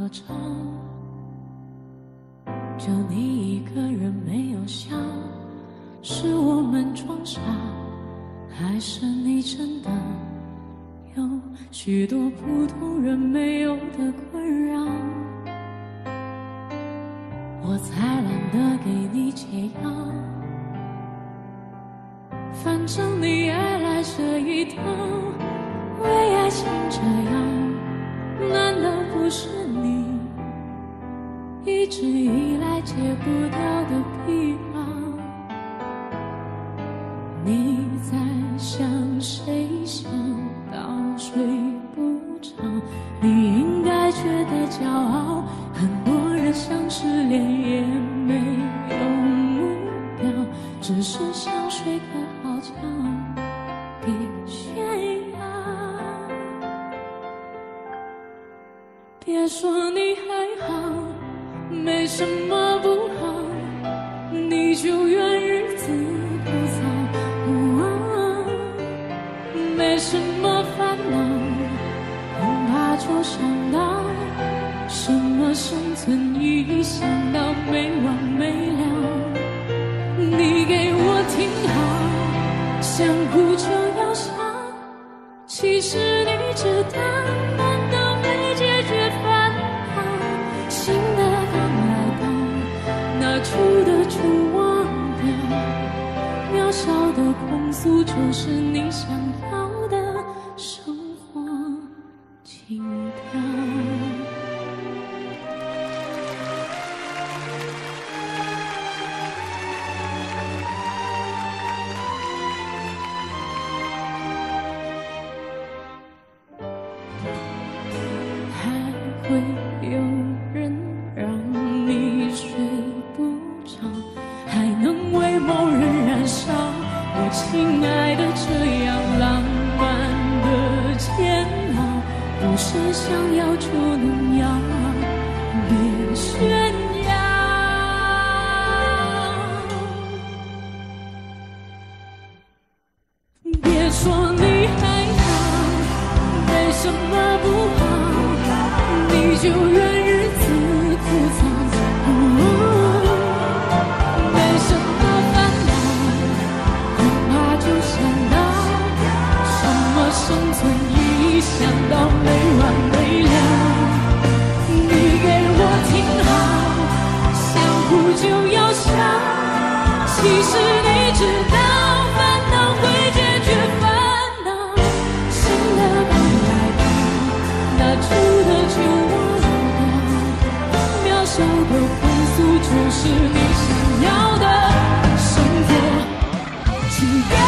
长，就你一个人没有想，是我们装傻，还是你真的有许多普通人没有的困扰？我才懒得给你解药，反正你爱来这一套，为爱情这样，难道不是你一直以来戒不掉的癖好？你在想谁想到睡不着，你应该觉得骄傲，很多人想失恋也没有目标，只是想睡个好觉，别炫耀。别说你还好，没什么不好，你就怨日子枯燥，没什么烦恼，恐怕就想到什么生存意义，想到没完没了。你给我听好，想哭就要笑，其实你知道烦恼会解决烦恼，新的刚来到，那旧的就忘掉，渺小的控诉就是你想要的生活情调。会有人让你睡不着，还能为某人燃烧。我亲爱的，这样浪漫的煎熬，不是想要就能要，别炫耀。别说你还好，没什么不好，你就怨日子枯燥，没什么烦恼，恐怕就想到什么生存意义，想到没完没了。你给我听好，想哭就要笑，其实你知道烦恼会解决烦恼，新的刚来到，那旧的就小的控诉就是你想要的生活情调。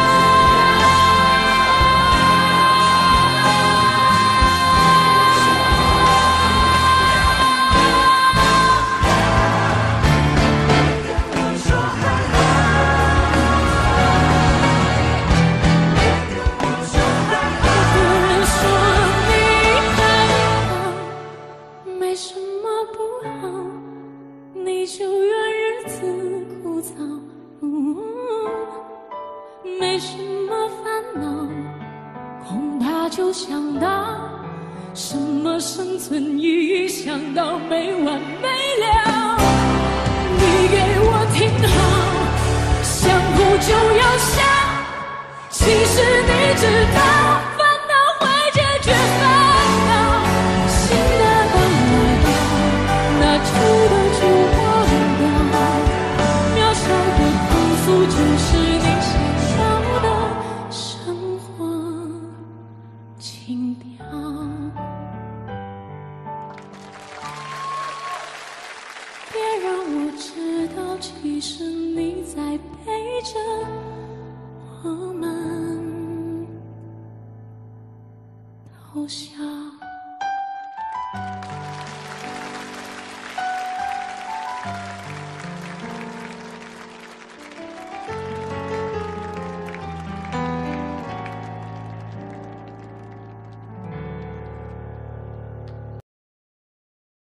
没什么烦恼，恐怕就想到什么生存意义，想到没完没了。你给我听好，想哭就要笑，其实你知道烦恼会解决烦恼，新的刚来到，那旧的就忘掉，渺小的控诉就是你情调。别让我知道，其实你在陪着我们偷笑。